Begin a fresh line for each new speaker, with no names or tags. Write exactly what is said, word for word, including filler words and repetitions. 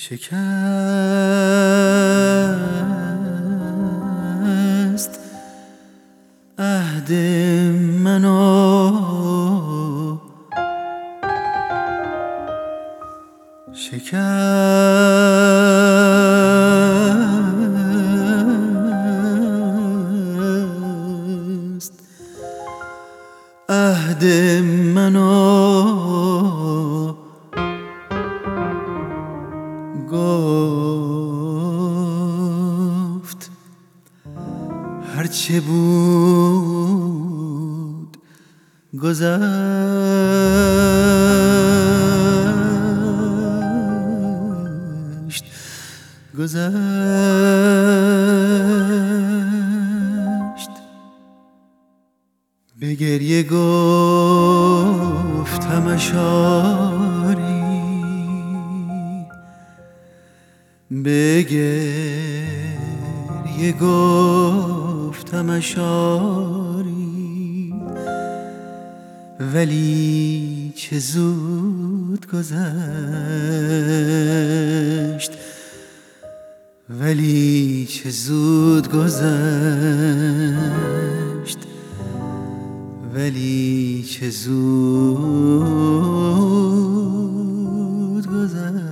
شکست عهد منو، شکست عهد منو، گفت هرچه بود گذشت گذشت. به گریه گفتمش آری، به گریه گفتمش آری، ولی چه زود گذشت، ولی چه زود گذشت، ولی چه زود گذشت.